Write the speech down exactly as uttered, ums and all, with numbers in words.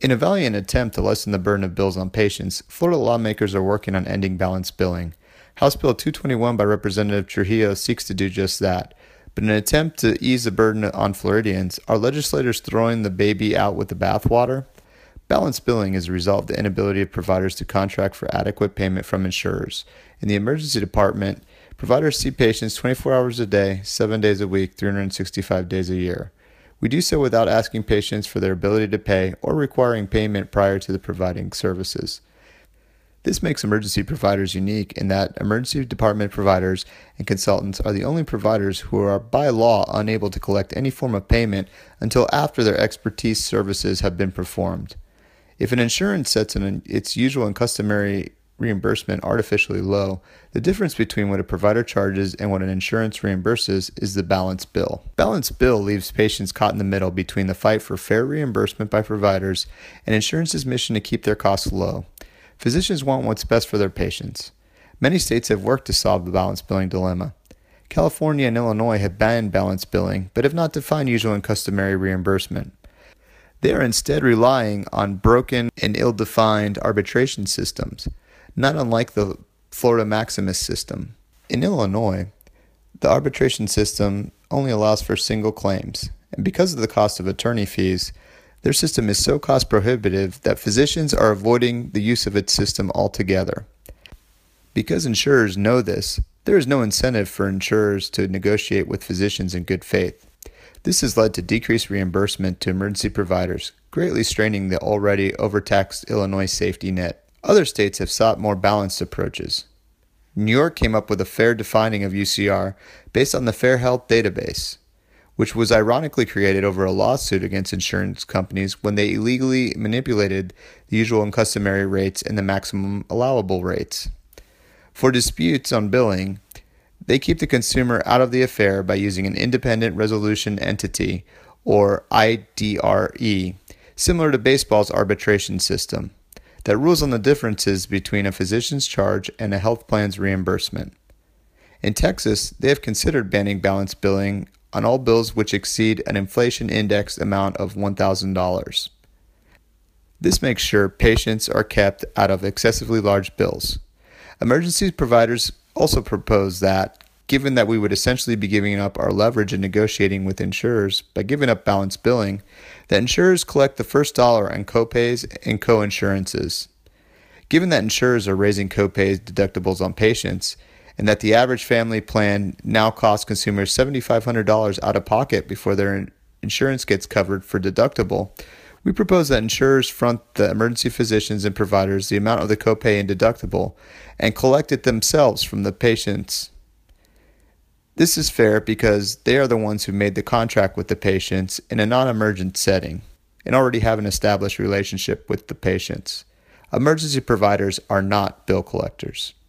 In a valiant attempt to lessen the burden of bills on patients, Florida lawmakers are working on ending balanced billing. House Bill two twenty-one by Representative Trujillo seeks to do just that. But in an attempt to ease the burden on Floridians, are legislators throwing the baby out with the bathwater? Balanced billing is a result of the inability of providers to contract for adequate payment from insurers. In the emergency department, providers see patients twenty-four hours a day, seven days a week, three hundred sixty-five days a year. We do so without asking patients for their ability to pay or requiring payment prior to the providing services. This makes emergency providers unique in that emergency department providers and consultants are the only providers who are by law unable to collect any form of payment until after their expertise services have been performed. If an insurance sets an, its usual and customary reimbursement artificially low, the difference between what a provider charges and what an insurance reimburses is the balance bill. Balance bill leaves patients caught in the middle between the fight for fair reimbursement by providers and insurance's mission to keep their costs low. Physicians want what's best for their patients. Many states have worked to solve the balance billing dilemma. California and Illinois have banned balance billing, but have not defined usual and customary reimbursement. They are instead relying on broken and ill-defined arbitration systems, not unlike the Florida Maximus system. In Illinois, the arbitration system only allows for single claims, and because of the cost of attorney fees, their system is so cost prohibitive that physicians are avoiding the use of its system altogether. Because insurers know this, there is no incentive for insurers to negotiate with physicians in good faith. This has led to decreased reimbursement to emergency providers, greatly straining the already overtaxed Illinois safety net. Other states have sought more balanced approaches. New York came up with a fair defining of U C R based on the Fair Health Database, which was ironically created over a lawsuit against insurance companies when they illegally manipulated the usual and customary rates and the maximum allowable rates. For disputes on billing, they keep the consumer out of the affair by using an independent resolution entity, or I D R E, similar to baseball's arbitration system, that rules on the differences between a physician's charge and a health plan's reimbursement. In Texas, they have considered banning balance billing on all bills which exceed an inflation-indexed amount of one thousand dollars. This makes sure patients are kept out of excessively large bills. Emergency providers also propose that, given that we would essentially be giving up our leverage in negotiating with insurers by giving up balance billing, that insurers collect the first dollar on copays and co-insurances. Given that insurers are raising copays deductibles on patients, and that the average family plan now costs consumers seven thousand five hundred dollars out of pocket before their insurance gets covered for deductible, we propose that insurers front the emergency physicians and providers the amount of the copay and deductible and collect it themselves from the patients. This is fair because they are the ones who made the contract with the patients in a non-emergent setting and already have an established relationship with the patients. Emergency providers are not bill collectors.